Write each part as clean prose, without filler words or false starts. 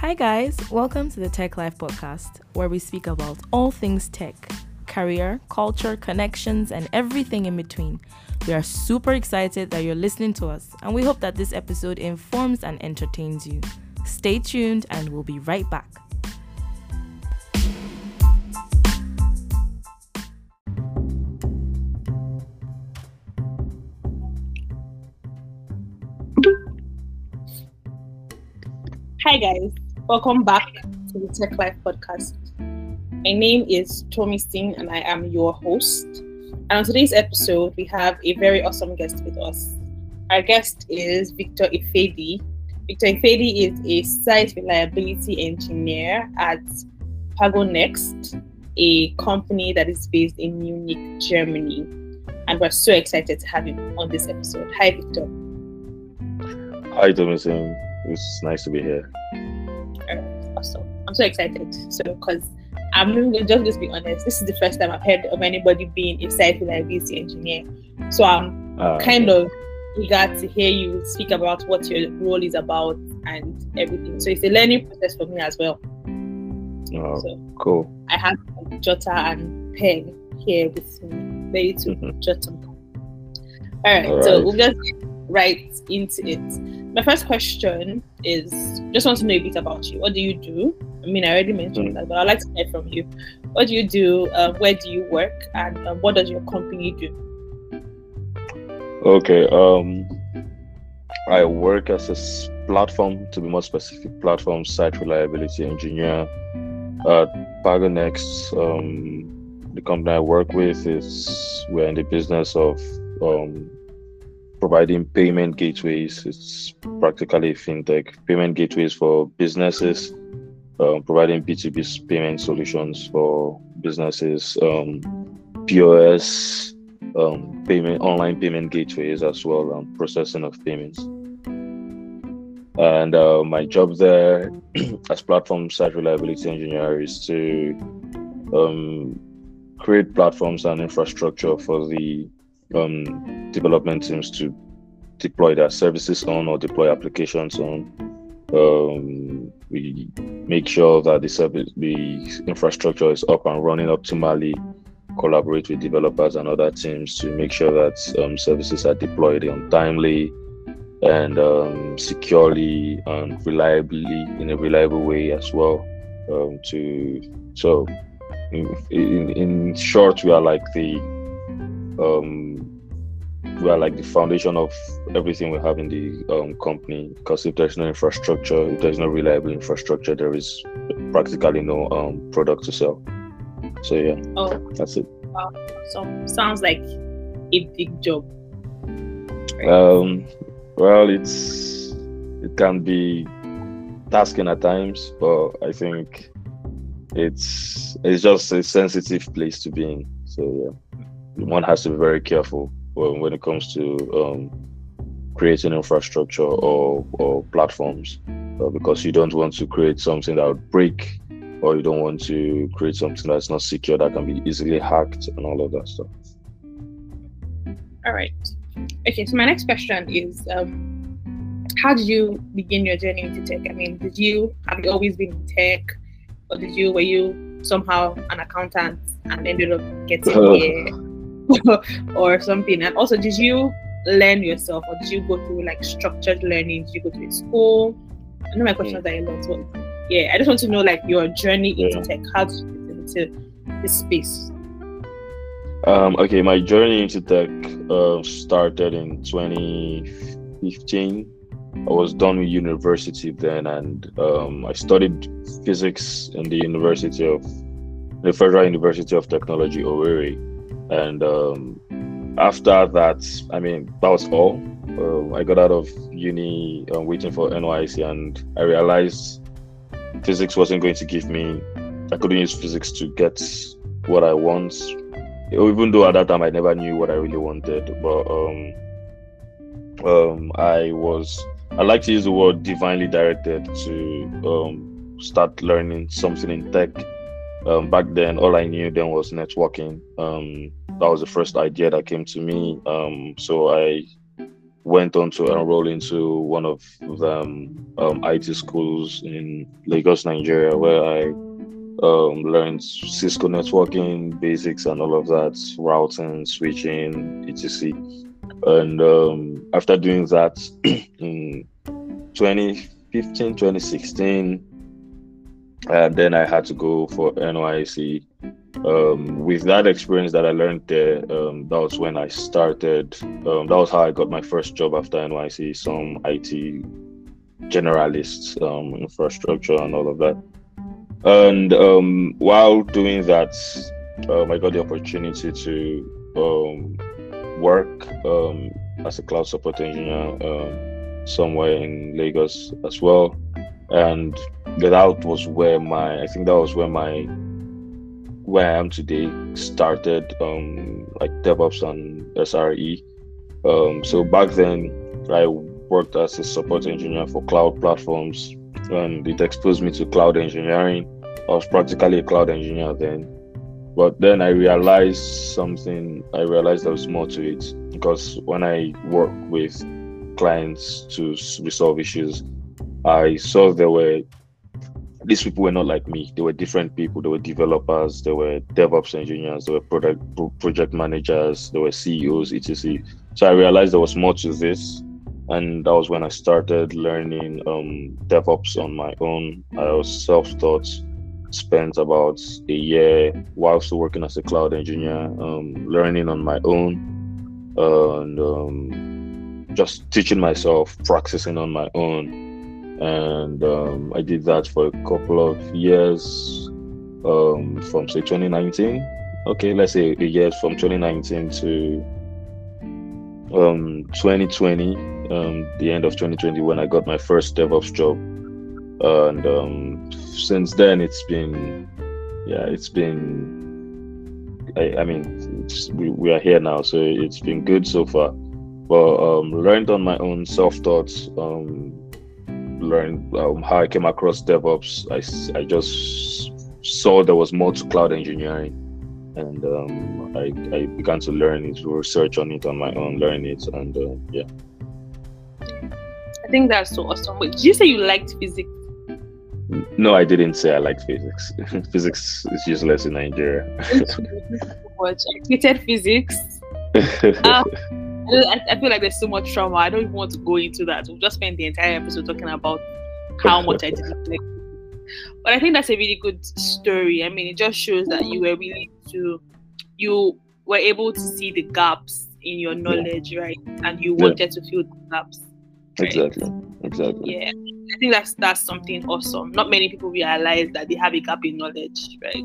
Hi, guys. Welcome to the Tech Life podcast, where we speak about all things tech, career, culture, connections, and everything in between. We are super excited that you're listening to us, and we hope that this episode informs and entertains you. Stay tuned, and we'll be right back. Hi guys, welcome back to the Tech Life podcast. My name is Tommy Singh and I am your host. And on today's episode, we have a very awesome guest with us. Our guest is Victor Ifedi. Victor Ifedi is a site reliability engineer at PagoNext, a company that is based in Munich, Germany. And we're so excited to have him on this episode. Hi, Victor. Hi, Tommy Singh. It's nice to be here. Awesome. I'm so excited. So, because I'm just going to be honest, this is the first time I've heard of anybody being a site reliability engineer. So I'm kind of eager to hear you speak about what your role is about and everything. So it's a learning process for me as well. Oh, so cool. I have a jotter and pen here with me, ready to jot some. All right, so we'll just get right into it. My first question is, just want to know a bit about you. What do you do? I mean, I already mentioned that, but I'd like to hear from you. What do you do? Where do you work? And what does your company do? Okay. I work as a platform, to be more specific, platform site reliability engineer at PagoNext. The company I work with we're in the business of providing payment gateways. It's practically fintech payment gateways for businesses, providing B2B payment solutions for businesses, POS, payment, online payment gateways as well, and processing of payments. And my job there as platform site reliability engineer is to create platforms and infrastructure for the development teams to deploy their services on or deploy applications on. We make sure that the infrastructure is up and running optimally, collaborate with developers and other teams to make sure that services are deployed on timely and securely and reliably, in a reliable way as well. In short, we are like the foundation of everything we have in the company, because if there's no infrastructure, if there's no reliable infrastructure, there is practically no product to sell. So yeah, that's it. Wow. So sounds like a big job. Well, it can be tasking at times, but I think it's just a sensitive place to be in. So yeah, one has to be very careful when it comes to creating infrastructure or platforms, because you don't want to create something that would break, or you don't want to create something that's not secure, that can be easily hacked and all of that stuff. All right. Okay, so my next question is, how did you begin your journey into tech? I mean, have you always been in tech, or were you somehow an accountant and ended up getting here? Or something? And also, did you learn yourself, or did you go through like structured learning? Did you go to a school? I know my questions are a lot, but yeah, I just want to know like your journey into tech. How did you get into this space? Okay, my journey into tech started in 2015. I was done with university then, and I studied physics in the Federal University of Technology, Owerri. And after that, I mean, that was all. I got out of uni waiting for NYSC, and I realized physics wasn't going to give me, I couldn't use physics to get what I want. Even though at that time I never knew what I really wanted. But I like to use the word divinely directed to start learning something in tech. Back then, all I knew then was networking. That was the first idea that came to me. So I went on to enroll into one of them IT schools in Lagos, Nigeria, where I learned Cisco networking basics and all of that, routing, switching, etc. And after doing that in 2015, 2016, and then I had to go for NYC. With that experience that I learned there, that was when I started. That was how I got my first job after NYC, some IT generalists, infrastructure and all of that. And while doing that, I got the opportunity to work as a cloud support engineer somewhere in Lagos as well. And that was where where I am today started, like DevOps and SRE. So back then, I worked as a support engineer for cloud platforms, and it exposed me to cloud engineering. I was practically a cloud engineer then. But then I realized something. I realized there was more to it, because when I work with clients to resolve issues, I saw these people were not like me. They were different people. They were developers. They were DevOps engineers. They were project managers. They were CEOs, etc. So I realized there was more to this, and that was when I started learning DevOps on my own. I was self-taught. Spent about a year while still working as a cloud engineer, learning on my own, and just teaching myself, practicing on my own. And I did that for a couple of years, from say 2019. Okay, let's say a year from 2019 to 2020, the end of 2020, when I got my first DevOps job. And since then, we are here now, so it's been good so far. But learned on my own, self-taught. Learned how I came across DevOps. I just saw there was more to cloud engineering, and I began to learn it, research on it on my own, learn it, and yeah. I think that's so awesome. Wait, did you say you liked physics? No, I didn't say I like physics. Physics is useless in Nigeria. I hated physics. I feel like there's so much trauma. I don't even want to go into that. We'll just spend the entire episode talking about how much I didn't like it. But I think that's a really good story. I mean, it just shows that you were able to see the gaps in your knowledge, right? And you wanted to fill the gaps. Right? Exactly. Yeah. I think that's something awesome. Not many people realize that they have a gap in knowledge, right?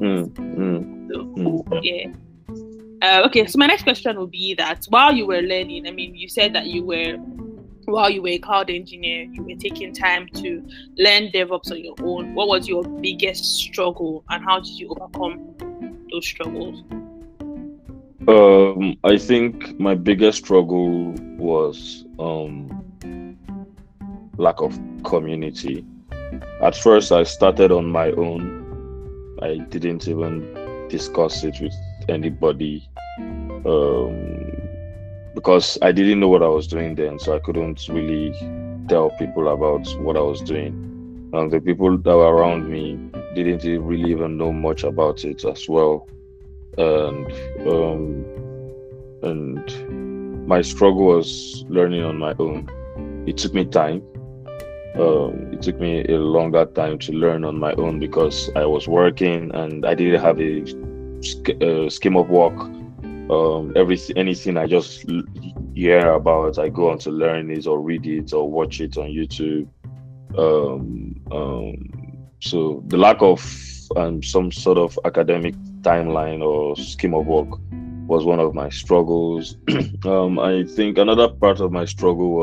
Yeah. Okay, so my next question will be that while you were learning, I mean, you said that while you were a cloud engineer, you were taking time to learn DevOps on your own. What was your biggest struggle, and how did you overcome those struggles? I think my biggest struggle was lack of community. At first, I started on my own. I didn't even discuss it with anybody, because I didn't know what I was doing then, so I couldn't really tell people about what I was doing. And the people that were around me didn't really even know much about it as well. And my struggle was learning on my own. It took me time. It took me a longer time to learn on my own, because I was working and I didn't have a scheme of work. Anything I just hear about, I go on to learn it or read it or watch it on YouTube. So the lack of some sort of academic timeline or scheme of work was one of my struggles. I think another part of my struggle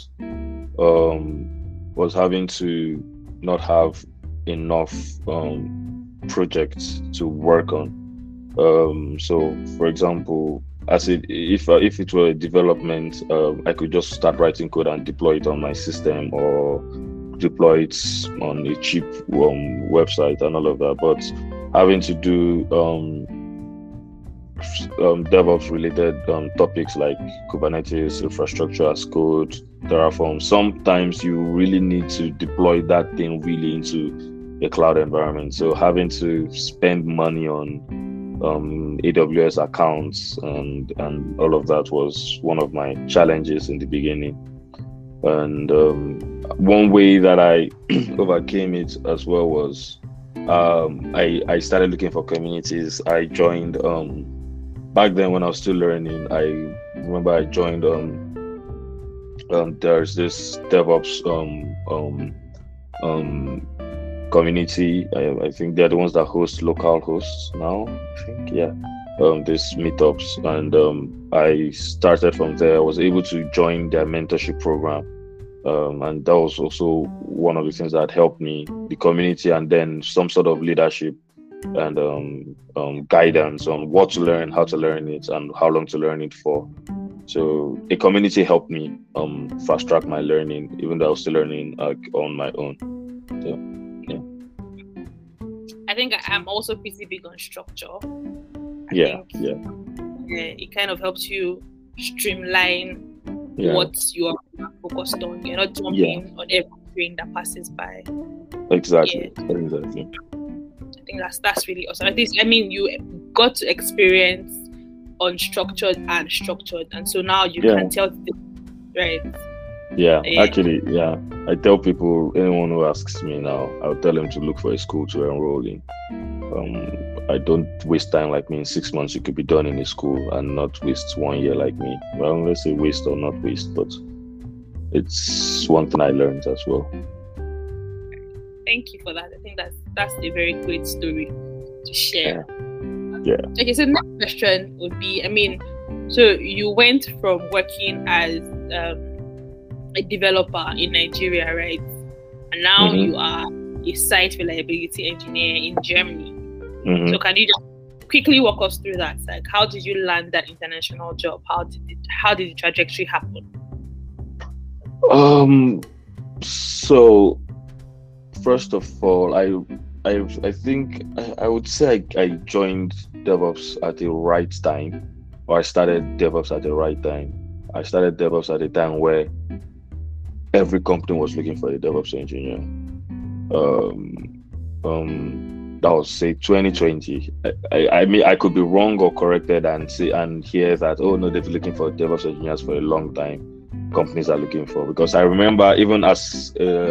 was having to not have enough projects to work on. So, for example, if it were a development, I could just start writing code and deploy it on my system, or deploy it on a cheap website and all of that. But having to do DevOps related topics like Kubernetes, infrastructure as code, Terraform. Sometimes you really need to deploy that thing really into a cloud environment. So having to spend money on AWS accounts and all of that was one of my challenges in the beginning. And one way that I overcame it as well was I started looking for communities. I joined back then when I was still learning. I remember I joined there's this DevOps community. I think they're the ones that host local hosts now. I think this meetups, and I started from there. I was able to join their mentorship program. And that was also one of the things that helped me, the community, and then some sort of leadership and guidance on what to learn, how to learn it, and how long to learn it for. So the community helped me fast track my learning, even though I was still learning on my own. I think I'm also pretty big on structure. I think it kind of helps you streamline what you are focused on. You're not jumping on every train that passes by. Exactly. I think that's really awesome. I mean, you got to experience unstructured and structured, and so now you can tell the difference, right? Actually, I tell people, anyone who asks me now, I'll tell them to look for a school to enroll in. I don't waste time like me. In 6 months, you could be done in a school and not waste 1 year like me. Well, let's say waste or not waste, but it's one thing I learned as well. Thank you for that. I think that's a very great story to share. Yeah. Okay, so the next question would be, so you went from working as a developer in Nigeria, right? And now you are a site reliability engineer in Germany. So can you just quickly walk us through that? Like, how did you land that international job? How did the trajectory happen? So first of all, I think I would say I joined DevOps at the right time, or I started DevOps at the right time. I started DevOps at a time where every company was looking for a DevOps engineer. That was say 2020. I mean, I could be wrong or corrected and hear that, oh no, they've been looking for DevOps engineers for a long time. Companies are looking for, because I remember even as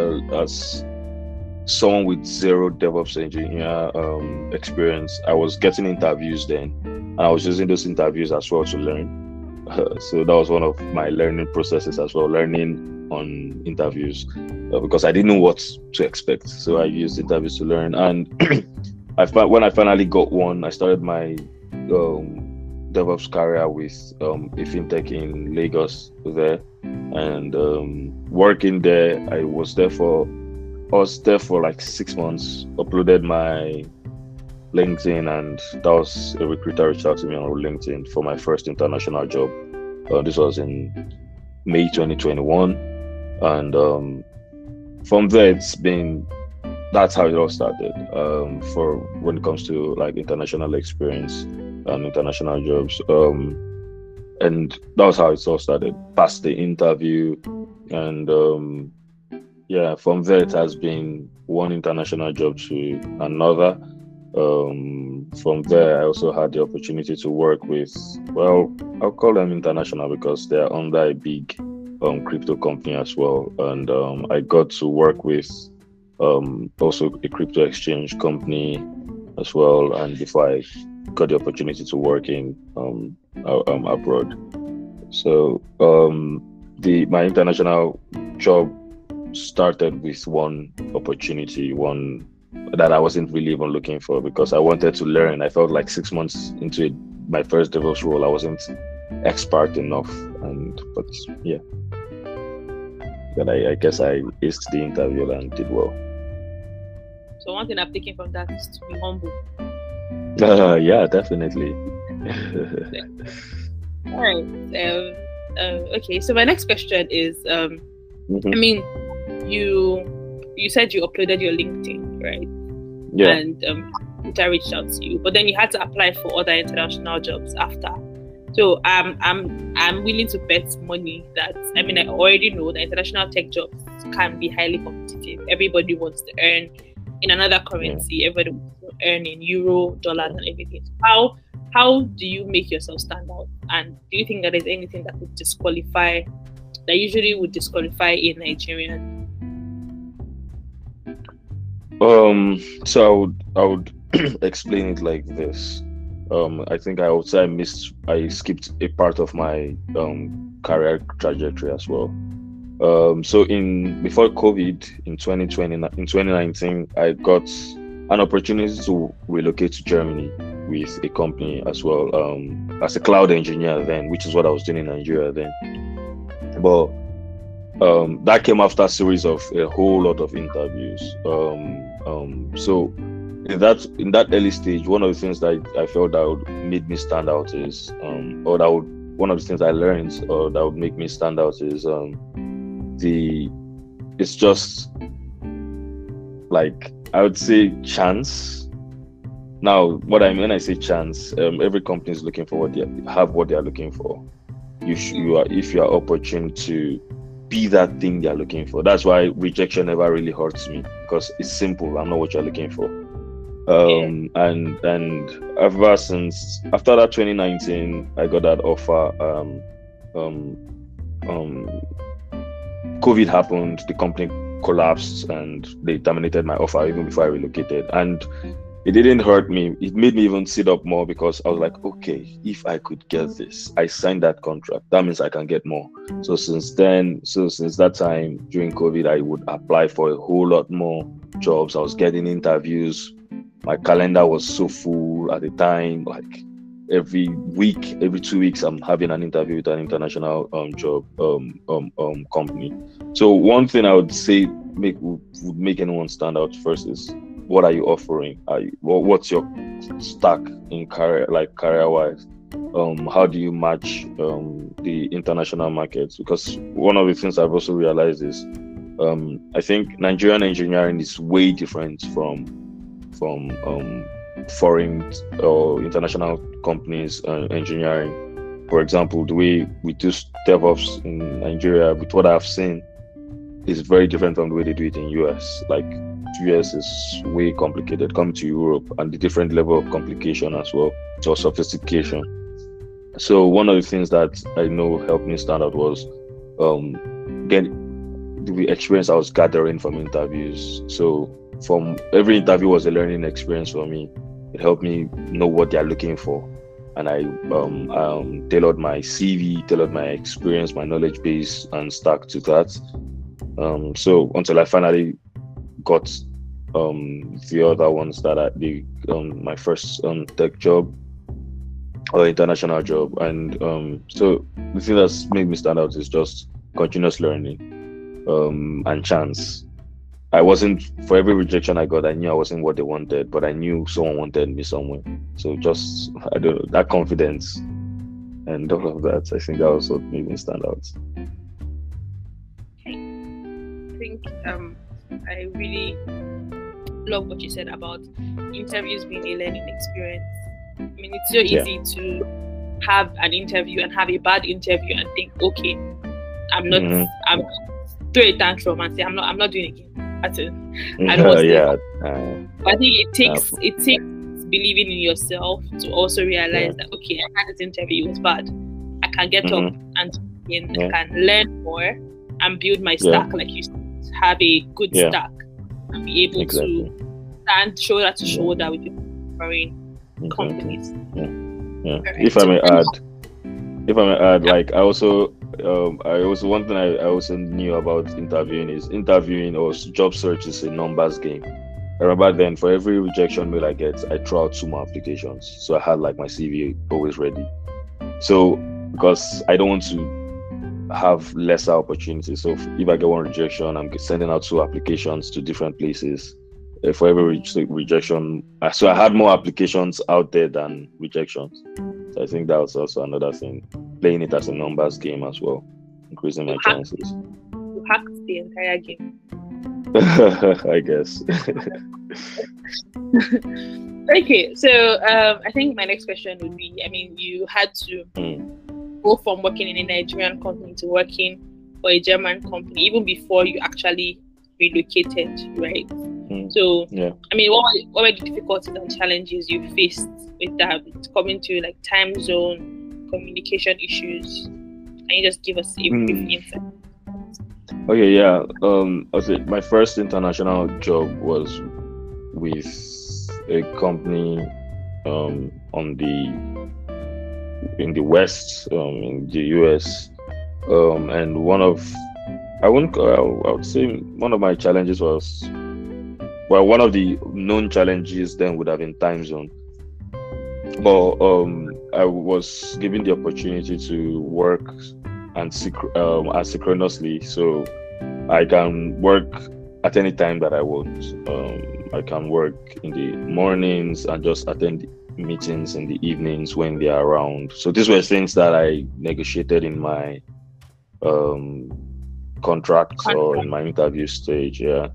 someone with zero DevOps engineer experience, I was getting interviews then, and I was using those interviews as well to learn. So that was one of my learning processes as well, learning on interviews, because I didn't know what to expect. So I used interviews to learn, and when I finally got one, I started my DevOps career with a fintech in Lagos there, and working there. I was there for like 6 months. Uploaded my LinkedIn, and that was a recruiter reached out to me on LinkedIn for my first international job. This was in May 2021, and from there that's how it all started. For when it comes to like international experience and international jobs, and that was how it all started. Passed the interview, and from there it has been one international job to another. From there, I also had the opportunity to work with, well, I'll call them international because they're under a big crypto company as well. And I got to work with also a crypto exchange company as well. And before I got the opportunity to work in abroad. So my international job started with one opportunity, one that I wasn't really even looking for, because I wanted to learn. I felt like 6 months into my first DevOps role, I wasn't expert enough, but I guess I aced the interview and did well. So one thing I'm taking from that is to be humble. Yeah, definitely. All right. Okay. So my next question is, I mean, you said you uploaded your LinkedIn, right? Yeah. And which I reached out to you. But then you had to apply for other international jobs after. So I'm willing to bet money that, I mean, I already know that international tech jobs can be highly competitive. Everybody wants to earn in another currency. Everybody wants to earn in euro, dollars, and everything. How do you make yourself stand out? And do you think that there's anything that would disqualify, that usually would disqualify a Nigerian? So I would explain it like this. I think I would say I skipped a part of my career trajectory as well. So before COVID in 2019, I got an opportunity to relocate to Germany with a company as well, as a cloud engineer then, which is what I was doing in Nigeria then. But that came after a series of a whole lot of interviews. So in that early stage, one of the things that I felt that would made me stand out is, one of the things I learned or that would make me stand out is it's just like, I would say, chance. Now, what I mean when I say chance, every company is looking for what they are looking for. If you are opportune to be that thing they are looking for. That's why rejection never really hurts me, because it's simple. I'm not what you're looking for. And ever since after that 2019, I got that offer. COVID happened, the company collapsed, and they terminated my offer even before I relocated. And it didn't hurt me. It made me even sit up more, because I was like, okay, if I could get this, I signed that contract. That means I can get more. So since that time during COVID, I would apply for a whole lot more jobs. I was getting interviews. My calendar was so full at the time. Like every week, every 2 weeks, I'm having an interview with an international job company. So one thing I would say would make anyone stand out first is, what are you offering? What's your stack in career wise? How do you match the international markets? Because one of the things I've also realized is, I think Nigerian engineering is way different from foreign or international companies engineering. For example, the way we do DevOps in Nigeria, with what I've seen, is very different from the way they do it in US. Like, US is way complicated. Come to Europe, and the different level of complication as well, or sophistication. So one of the things that I know helped me stand out was the experience I was gathering from interviews. So from every interview was a learning experience for me. It helped me know what they're looking for, and I tailored my CV, tailored my experience, my knowledge base, and stuck to that. So until I finally got the other ones that my first tech job or international job. And so the thing that's made me stand out is just continuous learning and chance. For every rejection I got, I knew I wasn't what they wanted, but I knew someone wanted me somewhere. So just, I don't know, that confidence and all of that, I think that also made me stand out. I think I really love what you said about interviews being a learning experience. I mean, it's so easy to have an interview and have a bad interview and think, okay, I'm throw a tantrum and say I'm not doing it again. I don't want to I think it takes believing in yourself to also realize that, okay, I had this interview, it was bad. I can get up and I can learn more and build my stack, like you said, have a good stack and be able to stand shoulder to shoulder with foreign companies. If I may add, like I also one thing I also knew about interviewing or job search is a numbers game. I remember then, for every rejection mail I get, I throw out 2 more applications. So I had like my CV always ready. So because I don't want to have lesser opportunities. So if I get one rejection, I'm sending out 2 applications to different places. For every rejection, so I had more applications out there than rejections. So I think that was also another thing, playing it as a numbers game as well, increasing my chances. You hacked the entire game. I guess. Okay, so I think my next question would be, I mean, you had to go from working in a Nigerian company to working for a German company, even before you actually relocated, right? So, Yeah. I mean, what were the difficulties and challenges you faced with that, with coming to like time zone, communication issues? Can you just give us a brief insight? Okay, yeah. I was my first international job was with a company in the West, in the US, and I would say one of my challenges was, well, one of the known challenges then would have been time zone. But I was given the opportunity to work and asynchronously, so I can work at any time that I want. I can work in the mornings and just attend meetings in the evenings when they are around. So these were things that I negotiated in my contract or in my interview stage. Yeah.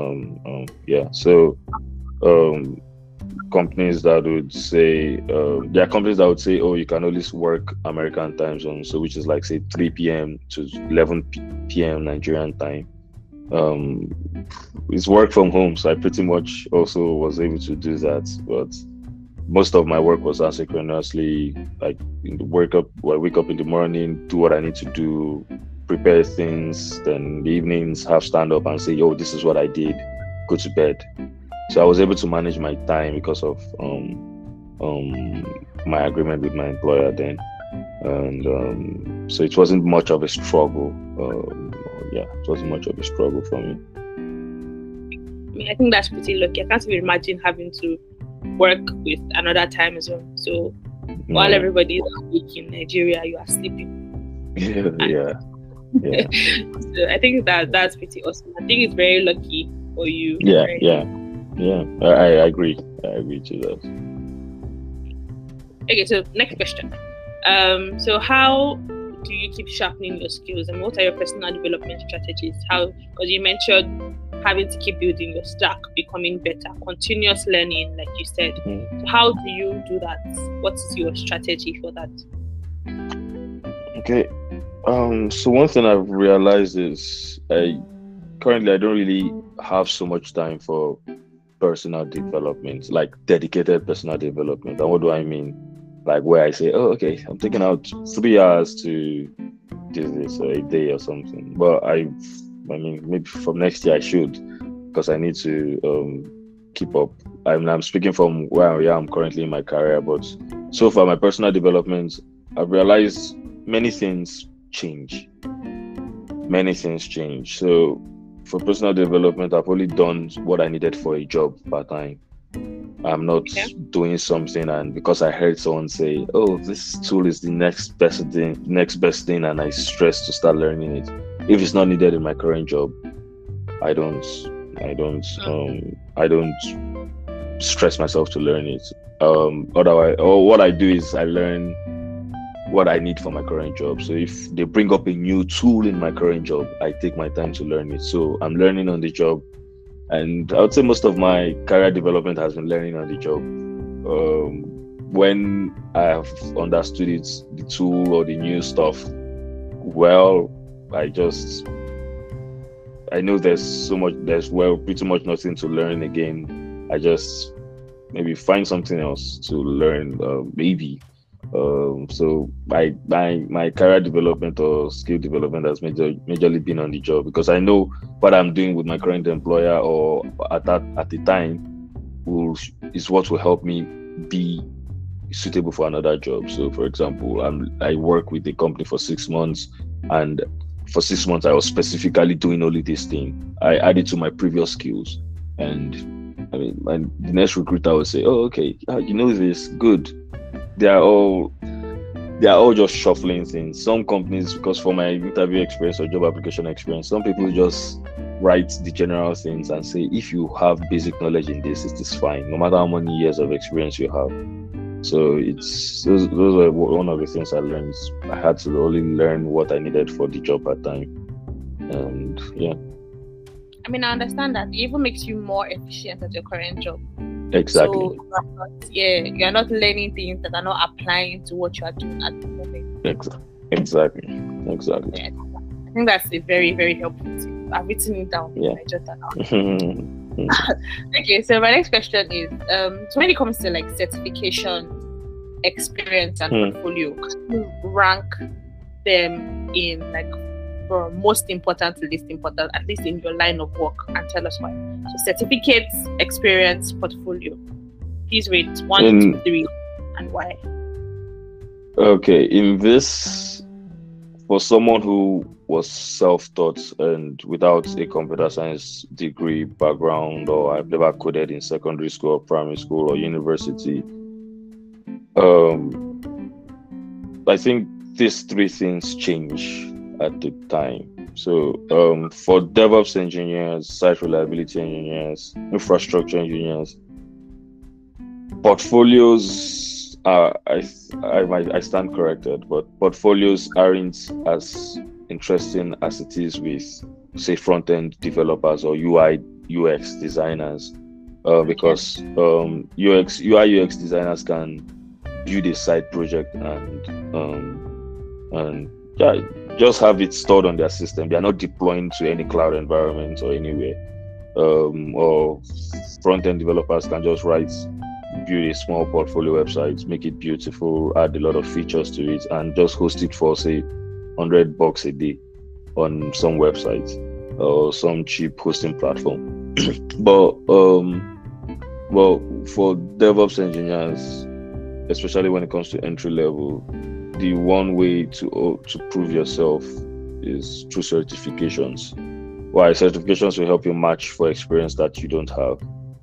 So companies that would say there are companies that would say, oh, you can always work American time zone, so which is like say 3 p.m. to 11 p.m. Nigerian time. It's work from home, so I pretty much also was able to do that, but most of my work was asynchronously, like wake up in the morning, do what I need to do, prepare things, then in the evenings have stand up and say, yo, this is what I did, go to bed. So I was able to manage my time because of my agreement with my employer then, and so it wasn't much of a struggle. It wasn't much of a struggle for me. I mean, I think that's pretty lucky. I can't even imagine having to work with another time zone. So while everybody is awake in Nigeria, you are sleeping. Yeah. So I think that's pretty awesome. I think it's very lucky for you. Yeah, right? Yeah. I agree. I agree to that. Okay, so next question. So how do you keep sharpening your skills, and what are your personal development strategies? Because you mentioned having to keep building your stack, becoming better, continuous learning, like you said. So how do you do that? What is your strategy for that? Okay. So one thing I've realized is currently I don't really have so much time for personal development, like dedicated personal development. And what do I mean? Like where I say, oh, okay, I'm taking out 3 hours to do this a day or something. But I mean, maybe from next year I should, because I need to keep up. I'm speaking from where I am currently in my career, but so far my personal development, I've realized many things change. So for personal development, I've only done what I needed for a job part-time. I'm not doing something and because I heard someone say, oh, this tool is the next best thing, and I stress to start learning it. If it's not needed in my current job, I don't stress myself to learn it. Otherwise, what I do is I learn what I need for my current job. So if they bring up a new tool in my current job, I take my time to learn it. So I'm learning on the job. And I would say most of my career development has been learning on the job. When I have understood it, the tool or the new stuff, well, I know there's pretty much nothing to learn again. I just maybe find something else to learn, maybe. So my career development or skill development has majorly been on the job, because I know what I'm doing with my current employer or at the time is what will help me be suitable for another job. So for example, I work with the company for 6 months, and for 6 months I was specifically doing only this thing. I added to my previous skills, and I mean the next recruiter would say, oh, okay, you know this, good. They are all just shuffling things. Some companies, because for my interview experience or job application experience, some people just write the general things and say, if you have basic knowledge in this, it is fine, no matter how many years of experience you have. So those were one of the things I learned. I had to only learn what I needed for the job at time. And yeah. I mean, I understand that. It even makes you more efficient at your current job. Exactly. So you're not learning things that are not applying to what you are doing at the moment. Exactly. Yeah, I think that's a very, very helpful tip. I've written it down. Yeah. I jot that down. Okay, so my next question is so when it comes to like certification, experience, and portfolio, can you rank them in like from most important to least important, at least in your line of work, and tell us why? So certificates, experience, portfolio. Please rate 1 to 3 and why. Okay, in this, for someone who was self-taught and without a computer science degree background, or I've never coded in secondary school or primary school or university, I think these 3 things change at the time. So for DevOps engineers, site reliability engineers, infrastructure engineers, portfolios are, I stand corrected, but portfolios aren't as interesting as it is with, say, front-end developers or UI UX designers, because UI UX designers can build a side project and just have it stored on their system. They are not deploying to any cloud environment or anywhere. Or front-end developers can just build a small portfolio website, make it beautiful, add a lot of features to it, and just host it for, say, $100 a day on some website or some cheap hosting platform. But for DevOps engineers, especially when it comes to entry level, the one way to prove yourself is through certifications. Why? Certifications will help you match for experience that you don't have.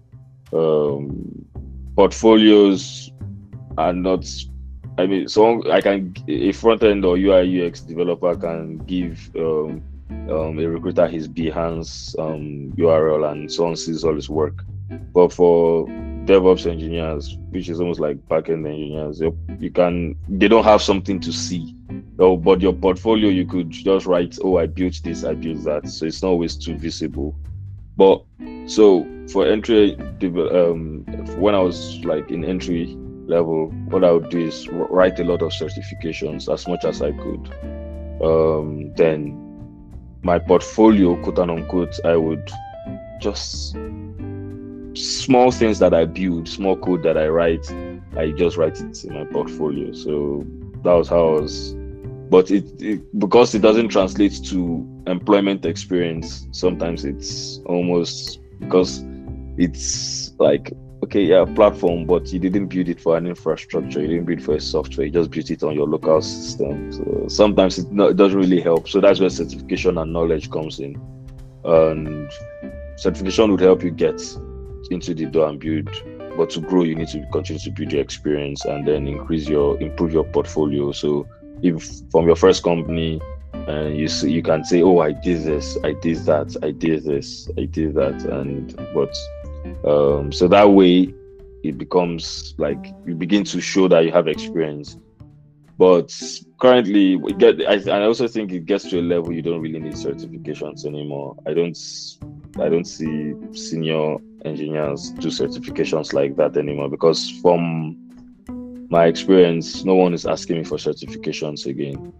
Portfolios are not, I mean, a front-end or UI UX developer can give a recruiter his Behance URL and someone sees all his work. But for DevOps engineers, which is almost like backend engineers, they don't have something to see. But your portfolio, you could just write, oh, I built this, I built that. So it's not always too visible. But so for entry, when I was like in entry level, what I would do is write a lot of certifications as much as I could. Then my portfolio, quote unquote, I would just small things that I build, small code that I write, I just write it in my portfolio. So that was how I was. But it because it doesn't translate to employment experience, sometimes it's almost, because it's like, okay, yeah, platform, but you didn't build it for an infrastructure, you didn't build it for a software, you just built it on your local system. So sometimes it doesn't really help. So that's where certification and knowledge comes in. And certification would help you get into the door and build, but to grow you need to continue to build your experience and then improve your portfolio. So if from your first company you can say, oh, I did this, I did that, I did this, I did that, and so that way it becomes like you begin to show that you have experience. But currently I also think it gets to a level you don't really need certifications anymore. I don't see senior engineers do certifications like that anymore, because from my experience, no one is asking me for certifications again.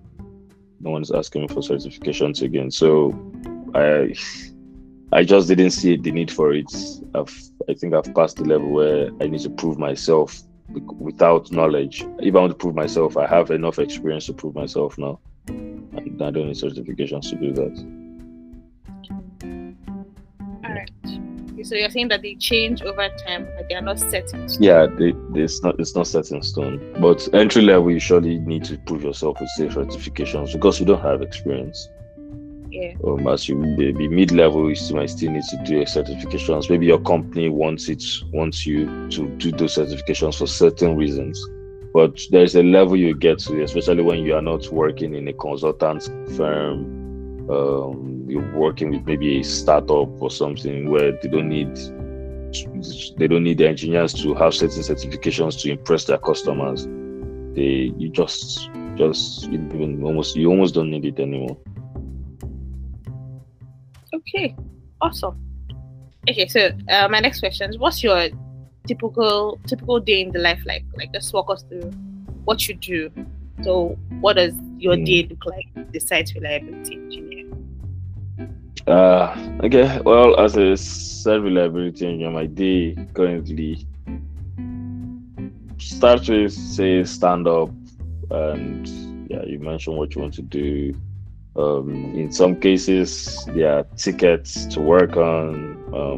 So I just didn't see the need for it. I think I've passed the level where I need to prove myself without knowledge. If I want to prove myself, I have enough experience to prove myself now. And I don't need certifications to do that. All right. So you're saying that they change over time, but they are not set in stone. Yeah, it's not set in stone. But entry level, you surely need to prove yourself with safe certifications because you don't have experience. Yeah. As you be mid-level, you might still need to do certifications. Maybe your company wants you to do those certifications for certain reasons. But there's a level you get to, especially when you are not working in a consultant firm. You're working with maybe a startup or something where they don't need the engineers to have certain certifications to impress their customers. You almost don't need it anymore. Okay, awesome. Okay, so my next question is, what's your typical day in the life like? Like, just walk us through what you do. So, what does your day look like? The site reliability engineer. Okay. Well, as a site reliability engineer, my day currently starts with, say, stand up, and yeah, you mentioned what you want to do. In some cases, there are tickets to work on.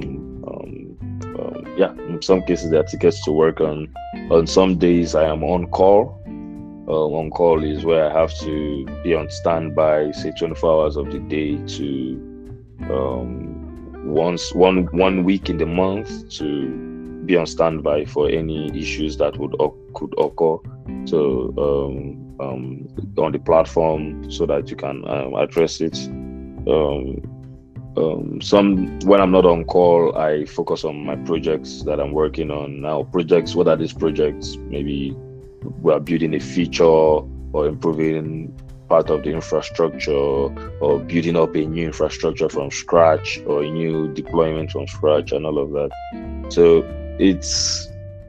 In some cases, there are tickets to work on. On some days, I am on call. On call is where I have to be on standby, say 24 hours of the day to one week in the month to be on standby for any issues that could occur. So on the platform so that you can address it. When I'm not on call, I focus on my projects that I'm working on now. Projects, what are these projects? Maybe we are building a feature or improving part of the infrastructure or building up a new infrastructure from scratch or a new deployment from scratch and all of that. So it's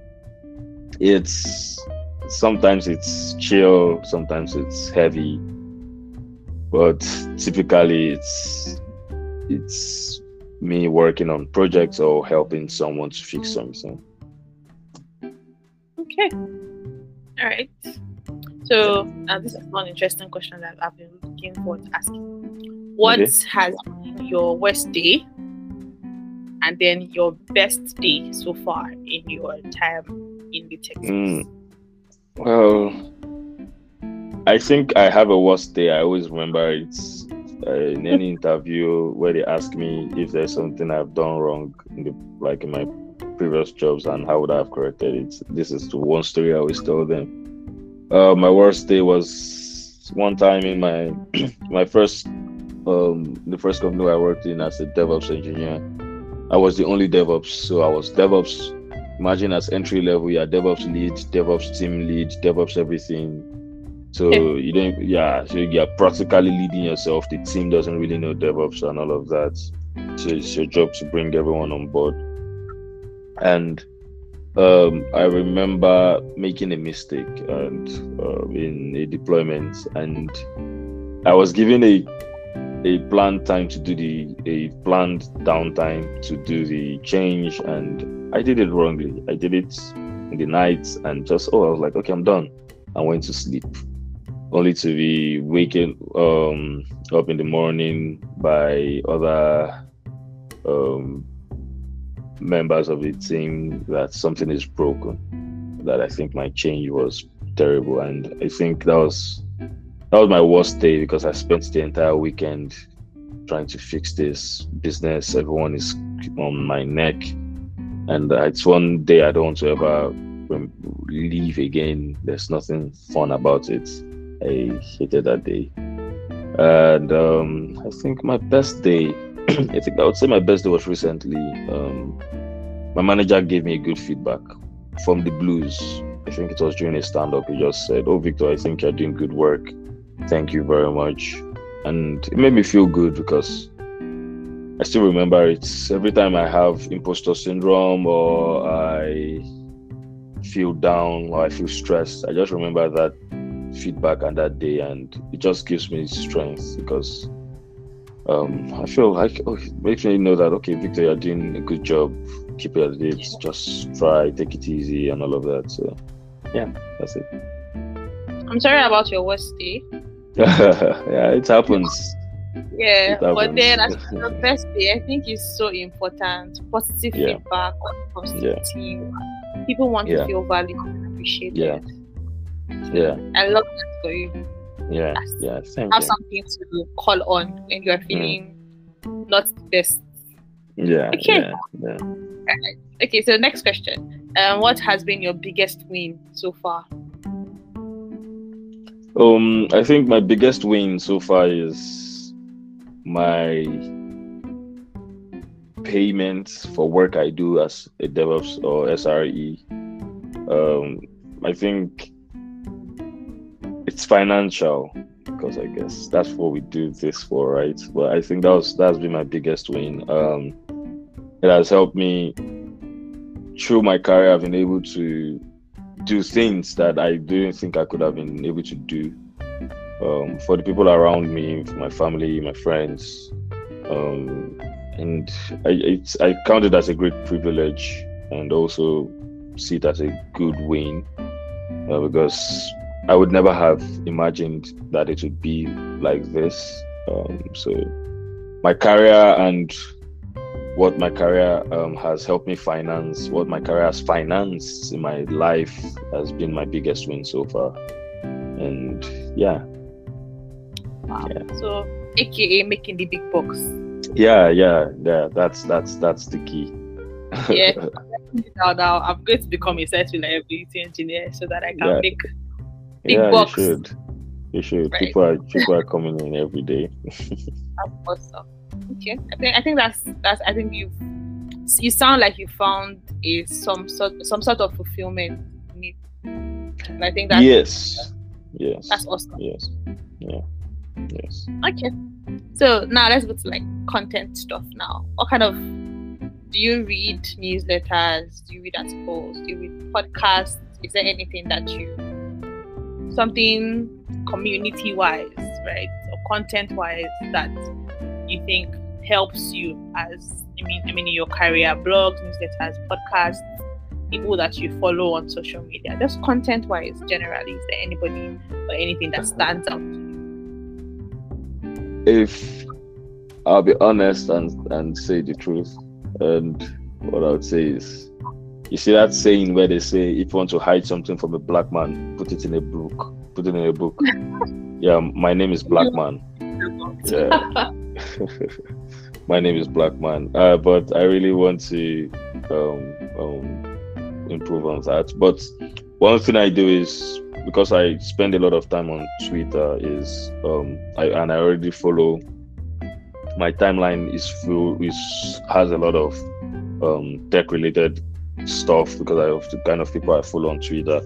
sometimes it's chill, sometimes it's heavy, but typically it's me working on projects or helping someone to fix something. Okay. All right. So this is one interesting question that I've been looking forward to asking. What has been your worst day and then your best day so far in your time in the tech space? Well, I think I have a worst day. I always remember it in any interview where they ask me if there's something I've done wrong in my previous jobs and how would I have corrected it. This is the one story I always tell them. My worst day was one time in my first the first company I worked in as a DevOps engineer. I was the only DevOps, so I was DevOps. Imagine as entry level, you're DevOps lead, DevOps team lead, DevOps everything. So so you're practically leading yourself. The team doesn't really know DevOps and all of that. So it's your job to bring everyone on board. And I remember making a mistake and in a deployment, and I was given a planned time to do a planned downtime to do the change, and I did it wrongly. I did it in the night and I was like, okay, I'm done. I went to sleep, only to be waking up in the morning by other members of the team that something is broken, that I think my change was terrible. And I think that was my worst day because I spent the entire weekend trying to fix this business. Everyone is on my neck, and it's one day I don't want to ever leave again. There's nothing fun about it. I hated that day. And I think my best day, I would say my best day was recently. My manager gave me a good feedback from the Blues. I think it was during a stand-up. He just said, "Oh, Victor, I think you're doing good work. Thank you very much." And it made me feel good because I still remember it. Every time I have imposter syndrome or I feel down or I feel stressed, I just remember that feedback and that day, and it just gives me strength because I feel like it makes me know that, okay, Victor, you're doing a good job. Keep it at it. Just try, take it easy, and all of that. So, yeah, that's it. I'm sorry about your worst day. Yeah, it happens. Yeah, but then as the best day, I think is so important. Positive feedback when it comes to the team. People want to feel valued and appreciated. Yeah. I love that for you. Yeah. Have something to call on when you are feeling not the best. Yeah. Okay. Yeah. Okay, so next question. What has been your biggest win so far? I think my biggest win so far is my payment for work I do as a DevOps or SRE. I think it's financial because I guess that's what we do this for, right? But I think that's been my biggest win. It has helped me through my career, I've been able to do things that I didn't think I could have been able to do. For the people around me, for my family, my friends, and I count it as a great privilege, and also see it as a good win, because I would never have imagined that it would be like this. So my career and what my career has helped me finance, what my career has financed in my life, has been my biggest win so far. And yeah. Wow. Yeah. So, AKA making the big bucks. Yeah. That's the key. Yeah. Now I'm going to become a site reliability engineer so that I can make big bucks. You should. Right. People are coming in every day. Awesome. Okay. I think that's. I think you sound like you found some sort of fulfillment in it. And I think that's yes. That's awesome. Yes. Yeah. Yes. Okay. So now let's go to like content stuff now. What kind of, do you read newsletters? Do you read articles? Do you read podcasts? Is there anything that something community-wise, right, or content-wise that you think helps you as, I mean in your career, blogs, newsletters, podcasts, people that you follow on social media, just content-wise generally? Is there anybody or anything that stands out to you? If I'll be honest and say the truth, and what I would say is, you see that saying where they say, if you want to hide something from a black man, put it in a book. Yeah, my name is Black Man. Yeah. My name is Black Man. But I really want to improve on that. But one thing I do is, because I spend a lot of time on Twitter, is I already follow. My timeline is full. Has a lot of tech related stuff, because I have the kind of people I follow on Twitter.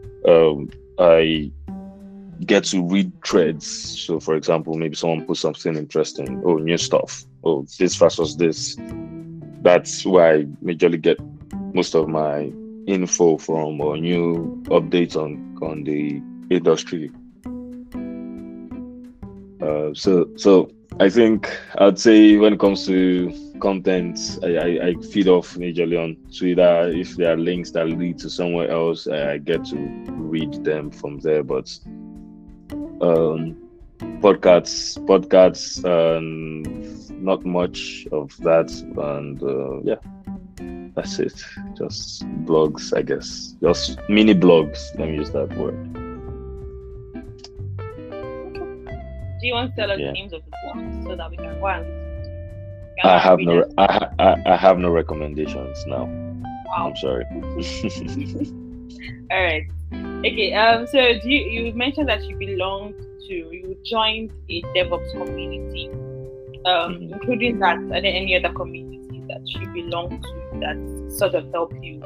I get to read threads. So, for example, maybe someone puts something interesting. Oh, new stuff. Oh, this versus this. That's where I majorly get most of my info from, or new updates on the industry. So I think I'd say when it comes to content, I feed off majorly on Twitter. If there are links that lead to somewhere else, I get to read them from there. But podcasts, not much of that, and yeah, that's it. Just blogs, I guess. Just mini blogs. Let me use that word. Do you want to tell us the names of the blogs so that we can go and listen to? I have no recommendations now. Wow. I'm sorry. All right. Okay. So you mentioned that you joined a DevOps community, including that. Are there any other communities that you belong to that sort of help you?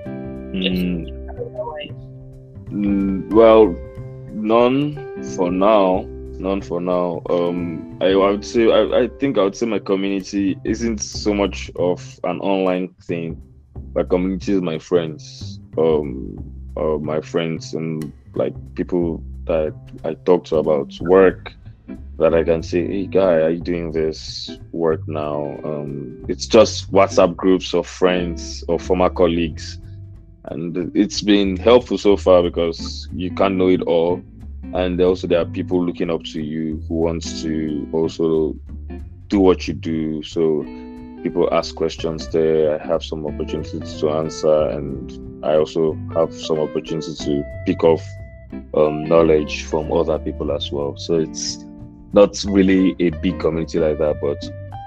Well, none for now. I would say I think I would say my community isn't so much of an online thing. My community is my friends. My friends and like people that I talk to about work, that I can say, hey guy, are you doing this work now? It's just WhatsApp groups of friends or former colleagues, and it's been helpful so far because you can't know it all, and also there are people looking up to you who wants to also do what you do. So people ask questions there. I have some opportunities to answer, and I also have some opportunities to pick up knowledge from other people as well. So it's not really a big community like that, but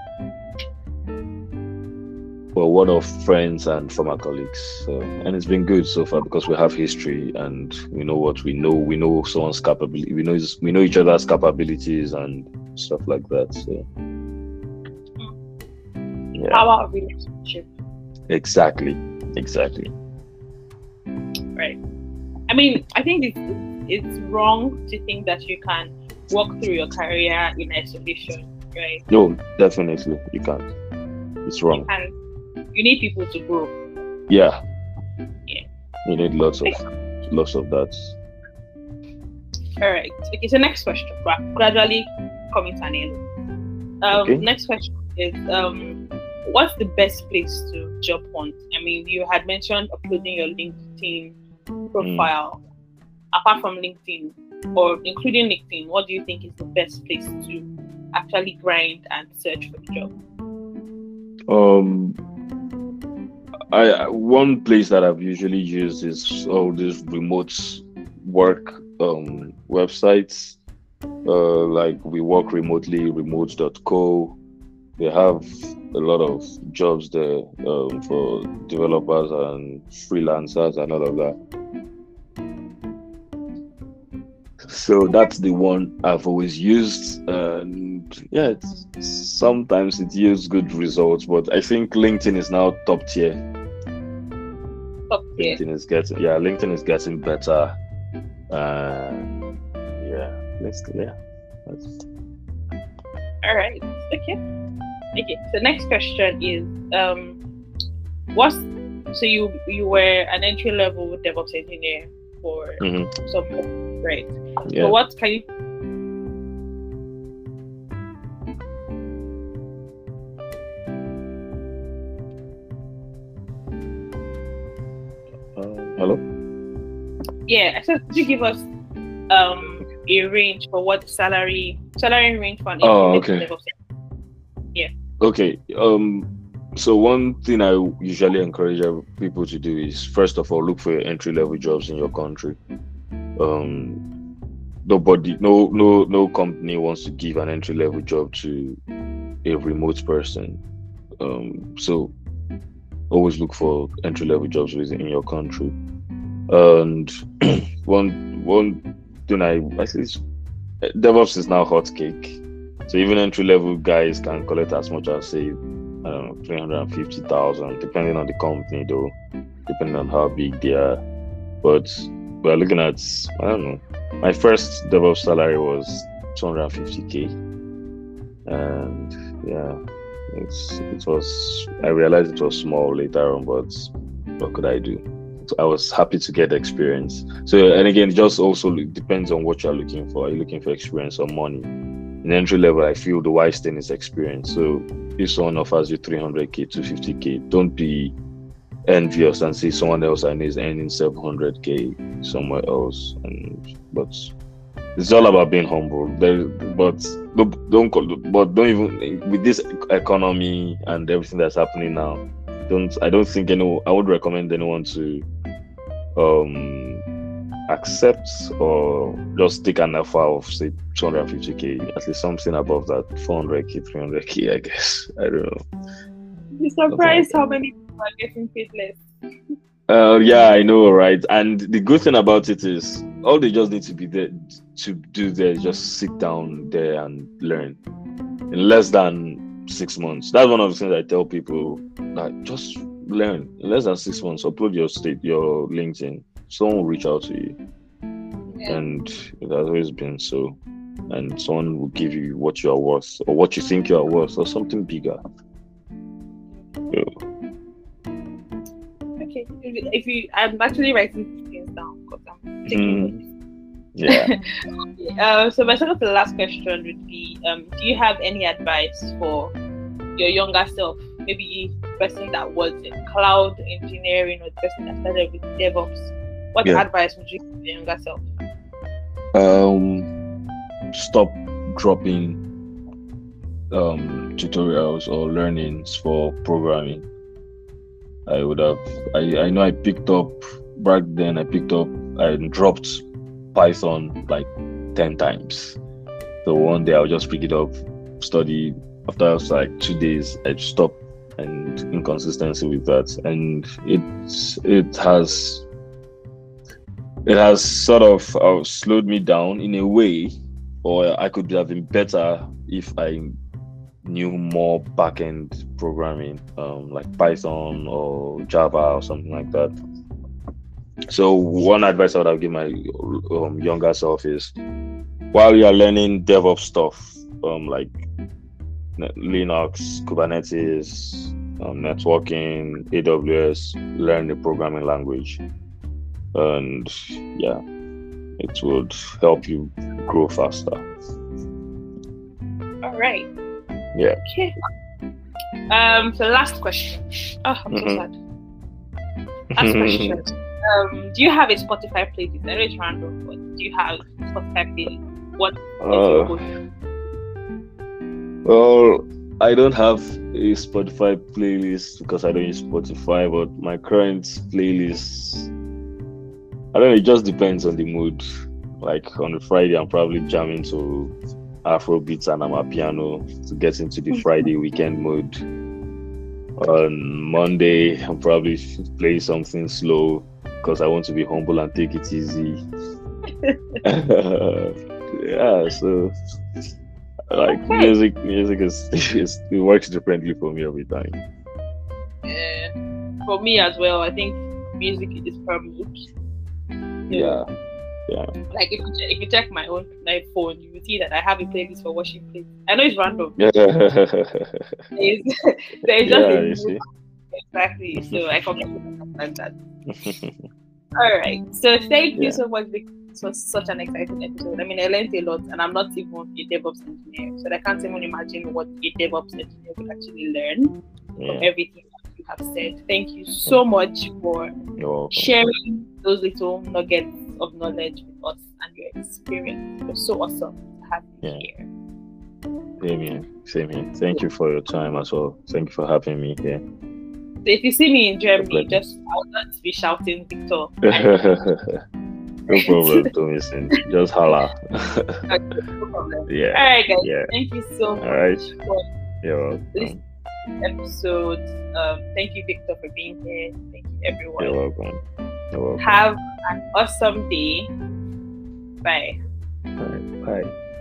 one of friends and former colleagues. So, and it's been good so far because we have history and we know what we know. We know someone's capability. We know each other's capabilities and stuff like that. So, yeah. Power of relationship. Exactly. Right. I mean, I think it's wrong to think that you can walk through your career in isolation, right? No, definitely you can't. It's wrong. You need people to grow. Yeah, Yeah. You need lots of that. All right. Okay. So next question. Gradually coming to an end. Okay. Next question is what's the best place to job hunt? I mean, you had mentioned uploading your LinkedIn profile. Apart from LinkedIn or including LinkedIn, what do you think is the best place to actually grind and search for a job? One place that I've usually used is all these remote work websites. Like We Work Remotely, remote.co. They have a lot of jobs there for developers and freelancers and all of that. So that's the one I've always used, and yeah, sometimes it yields good results. But I think LinkedIn is now top tier. LinkedIn is getting better. All right. Okay. So next question is so you were an entry level DevOps engineer for some, right? Yeah. So what can you hello? Yeah, I said, could you give us a range for what salary range for an entry level DevOps? Yeah. Okay. So one thing I usually encourage people to do is, first of all, look for your entry level jobs in your country. No company wants to give an entry level job to a remote person. So always look for entry level jobs within your country. And one thing I think DevOps is now hot cake. So even entry level guys can collect as much as, say, I don't know, 350,000, depending on the company, though, depending on how big they are. But we're looking at, I don't know, my first DevOps salary was 250k, and yeah, it was. I realized it was small later on, but what could I do? I was happy to get experience. So, and again, it just also depends on what you're looking for. Are you looking for experience or money? In entry level, I feel the wise thing is experience. So if someone offers you 300k, 250k, don't be envious and say someone else I know is earning 700k somewhere else. But it's all about being humble. But don't even, with this economy and everything that's happening now, I would recommend anyone to accept or just take an offer of, say, 250k, at least something above that, 400k, 300k, I guess. I don't know. You're surprised how many people are getting paid less. Yeah, I know, right? And the good thing about it is, all they just need to be there to do there is just sit down there and learn in less than 6 months. That's one of the things I tell people, that just learn in less than 6 months. Upload your LinkedIn. Someone will reach out to you, and it has always been so. And someone will give you what you are worth, or what you think you are worth, or something bigger. Yeah. Okay, I'm actually writing things down because I'm taking notes. Yeah. So my second to the last question would be: do you have any advice for your younger self? Maybe the person that was in cloud engineering or the person that started with DevOps. What advice would you give your younger self? Stop dropping tutorials or learnings for programming. I know I picked up back then. I dropped Python like 10 times. So one day I'll just pick it up, study. After like 2 days, I stopped, and inconsistency with that, and it has sort of slowed me down in a way, or I could have been better if I knew more back-end programming, like Python or Java or something like that. So one advice I would have given my younger self is, while you are learning DevOps stuff, like Linux, Kubernetes, networking, AWS, learn the programming language, and yeah, it would help you grow faster. All right. Yeah. Okay. So last question. Oh, I'm so sad. Last question. Do you have a Spotify playlist? I know it's random, but do you have Spotify playlist? What is your go-to? Well, I don't have a Spotify playlist because I don't use Spotify, but my current playlist, I don't know, it just depends on the mood. Like on a Friday, I'm probably jamming to Afrobeats and Amapiano to get into the Friday weekend mood. On Monday, I'm probably playing something slow because I want to be humble and take it easy. Yeah, so like music is it works differently for me every time. Yeah, for me as well. I think music is per mood. Yeah. Like if you check my own phone, you will see that I have a playlist for worship plays. I know it's random. There's just a mood. Exactly. So I completely understand that. All right. So thank you so much, Victor. It was such an exciting episode. I mean, I learned a lot, and I'm not even a DevOps engineer, so I can't even imagine what a DevOps engineer would actually learn from everything that you have said. Thank you so much for sharing those little nuggets of knowledge with us and your experience. It was so awesome to have you here. Same here. Thank you for your time as well. Thank you for having me here. So if you see me in Germany, I'll not be shouting Victor. No problem, Thomason. Just holla. Okay, no problem. Yeah. All right, guys. Yeah. Thank you so much for this episode. Thank you, Victor, for being here. Thank you, everyone. You're welcome. Have an awesome day. Bye. All right. Bye.